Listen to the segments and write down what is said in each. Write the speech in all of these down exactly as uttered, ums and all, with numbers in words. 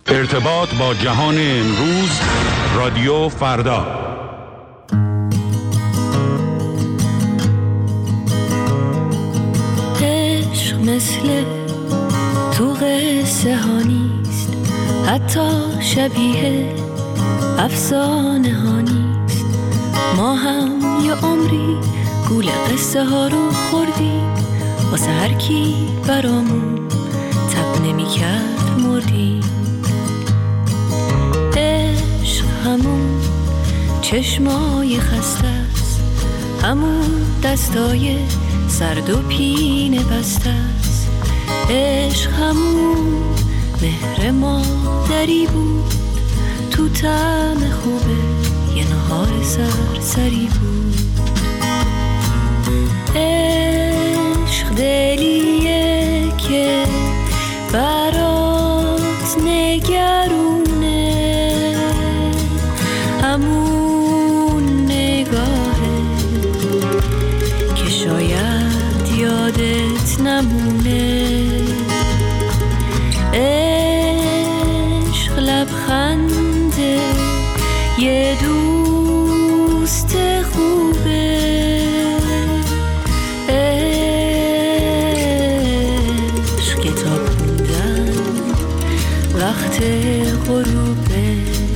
ارتباط با جهان امروز، رادیو فردا. عشق مثل تو قصه ها نیست، حتی شبیه افسانه ها نیست. ما هم یه عمری گول قصه ها رو خوردیم، واسه هر کی برامون تب نمی کرد مردیم. عشق همون چشمای خسته است، همون دستای سرد و پینه بسته است. عشق همون مهر مادری بود، تو طعم خوبه یه نهار سرسری بود. عشق دلیه که برات نگرونه، همون نگاهه که شاید یادت نمونه. عشق لبخنده یه دوست خوبه، عشق کتاب خوندن وقت غروبه.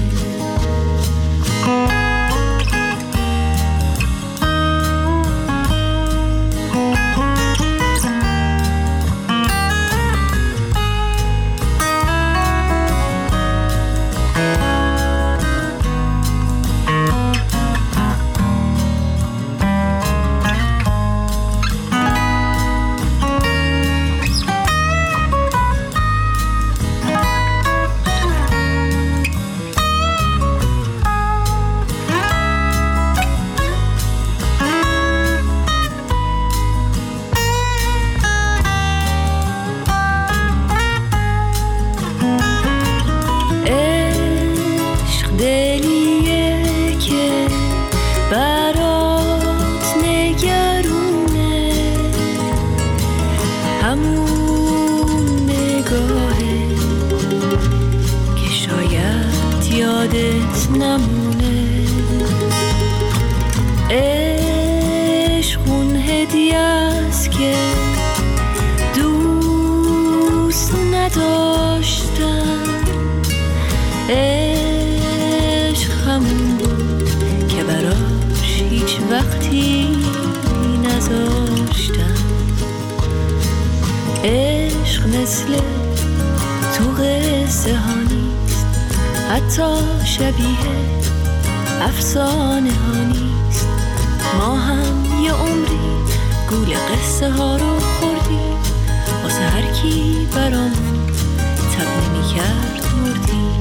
عشق مثل تو قصه ها نیست، حتی شبیه افسانه ها نیست. ما هم یه عمری گول قصه ها رو خوردیم، واسه هر کی برامون تب نمی کرد مردیم.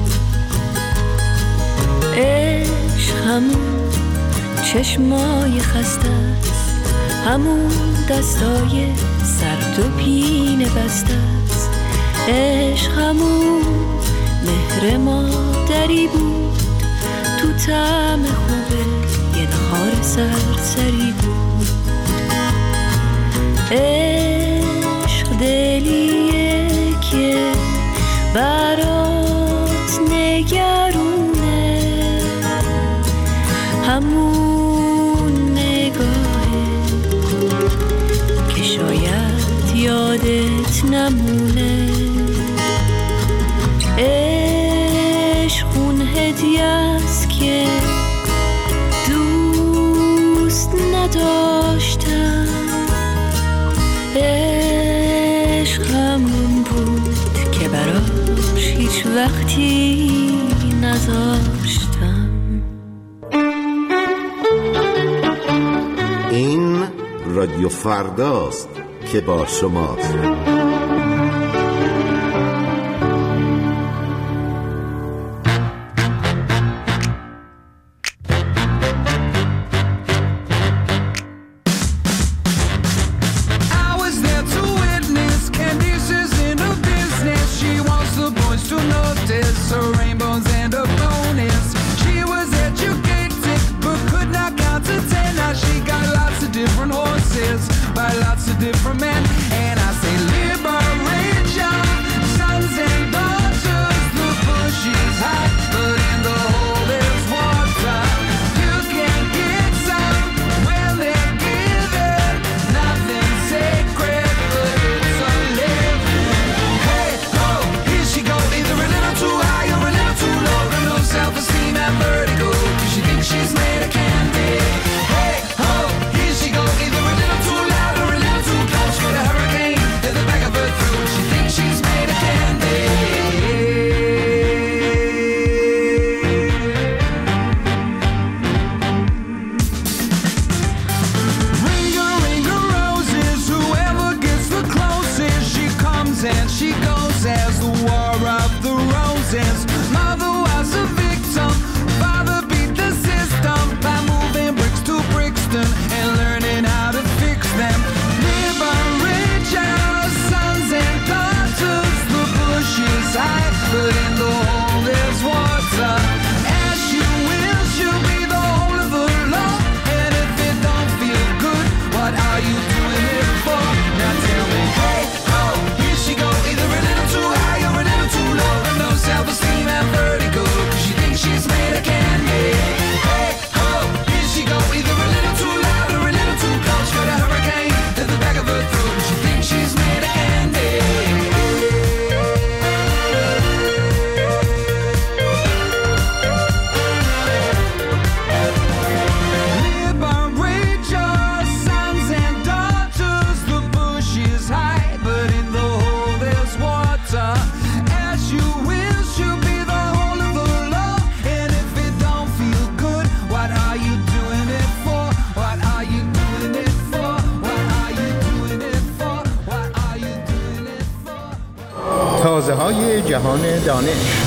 عشق همون چشمای خسته است، همون دستای سرد و پینه بسته است. عشق همون مهر مادری بود، تو طعم خوبه یه نهار سرسری بود. عشق دلیه که برات نگرونه، همون نگاهه که شاید یادت نمونه. عشق اون هدیه است که دوست نداشتم. عشق همون بود که براش هیچ وقتی نذاشتم. این رادیو فرداست که با شماست. By lots of different men, and I say live مغازه‌های جهان دانش.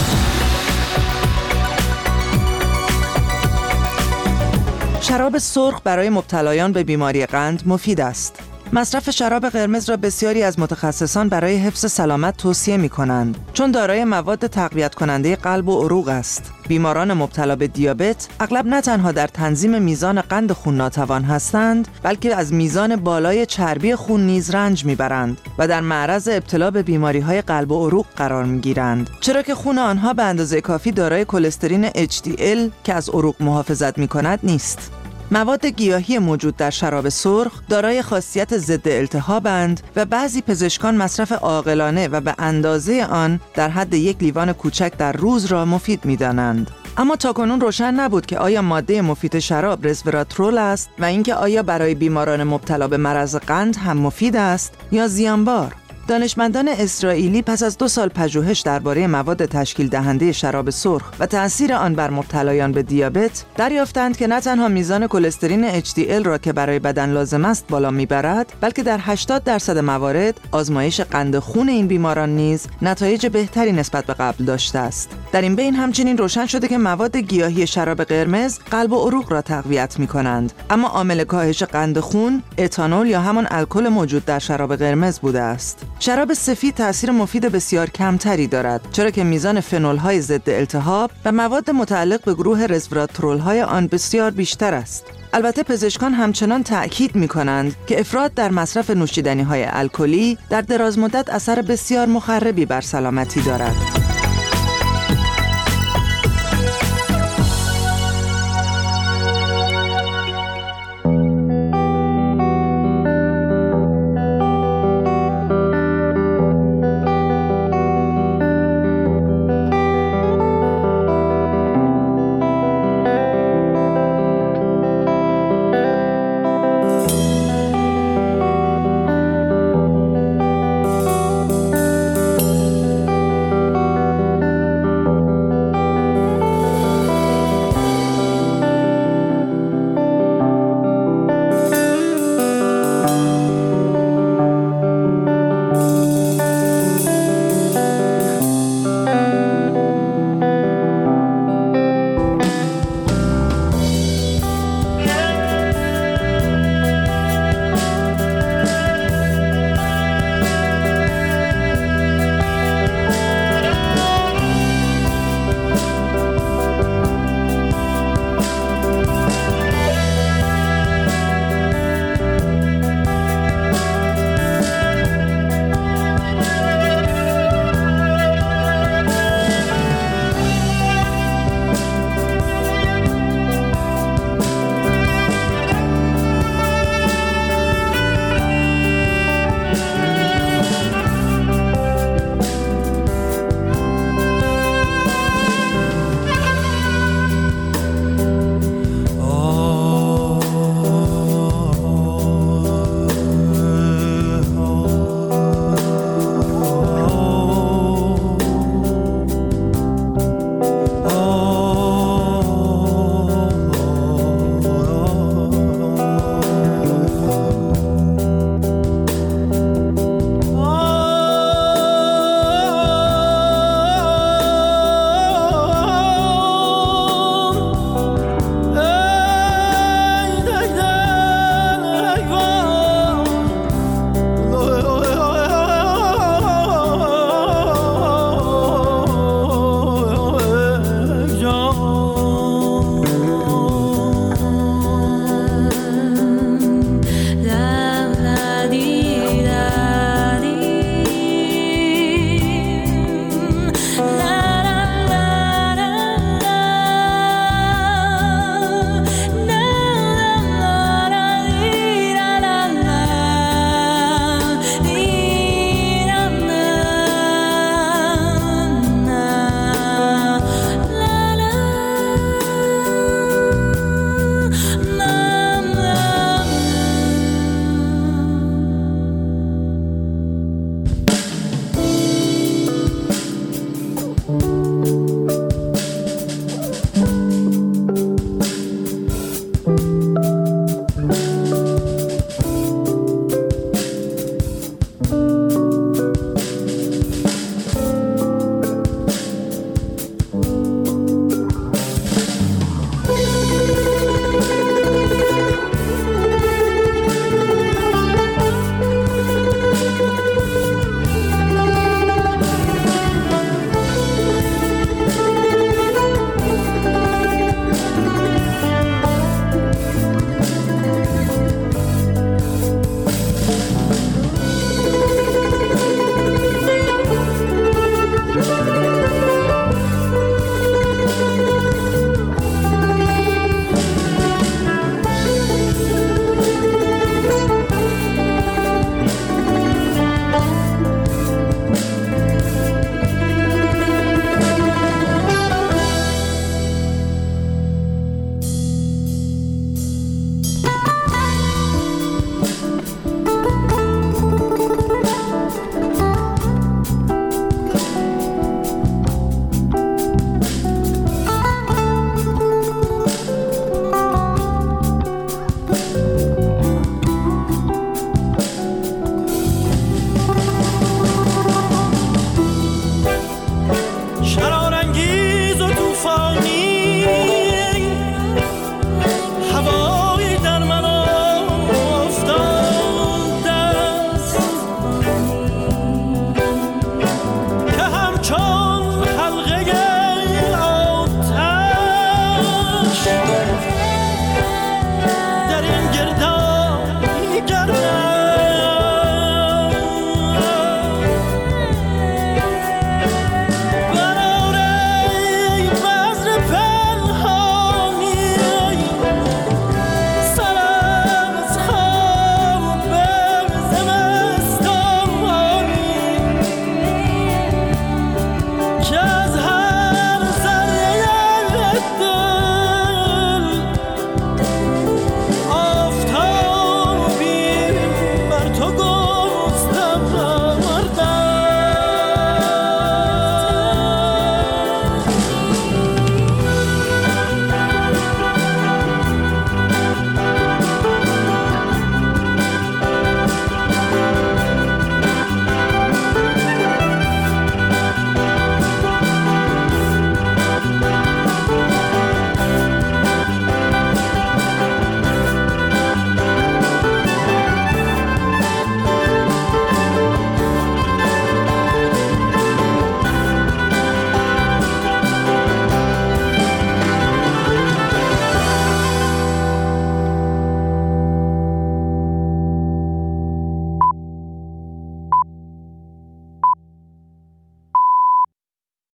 شراب سرخ برای مبتلایان به بیماری قند مفید است. مصرف شراب قرمز را بسیاری از متخصصان برای حفظ سلامت توصیه می‌کنند، چون دارای مواد تقویت کننده قلب و عروق است. بیماران مبتلا به دیابت اغلب نه تنها در تنظیم میزان قند خون ناتوان هستند، بلکه از میزان بالای چربی خون نیز رنج میبرند و در معرض ابتلا به بیماری‌های قلب و عروق قرار میگیرند، چرا که خون آنها به اندازه کافی دارای کلسترین اچ دی ال که از عروق محافظت می‌کند نیست. مواد گیاهی موجود در شراب سرخ دارای خاصیت ضد التهابند و بعضی پزشکان مصرف عاقلانه و به اندازه آن در حد یک لیوان کوچک در روز را مفید می‌دانند. اما تاکنون روشن نبود که آیا ماده مفید شراب رزوراترول است و اینکه آیا برای بیماران مبتلا به مرض قند هم مفید است یا زیانبار. دانشمندان اسرائیلی پس از دو سال پژوهش درباره مواد تشکیل دهنده شراب سرخ و تأثیر آن بر مبتلایان به دیابت دریافتند که نه تنها میزان کلسترین اچ دی ال را که برای بدن لازم است بالا میبرد، بلکه در هشتاد درصد موارد آزمایش قند خون این بیماران نیز نتایج بهتری نسبت به قبل داشته است. در این بین همچنین روشن شده که مواد گیاهی شراب قرمز قلب و عروق را تقویت می‌کنند، اما عامل کاهش قند خون اتانول یا همان الکل موجود در شراب قرمز بوده است. شراب سفید تأثیر مفید بسیار کمتری دارد، چرا که میزان فنول‌های ضد التهاب و مواد متعلق به گروه رزوراترول‌های آن بسیار بیشتر است. البته پزشکان همچنان تأکید می‌کنند که افراط در مصرف نوشیدنی‌های الکلی در دراز مدت اثر بسیار مخربی بر سلامتی دارد.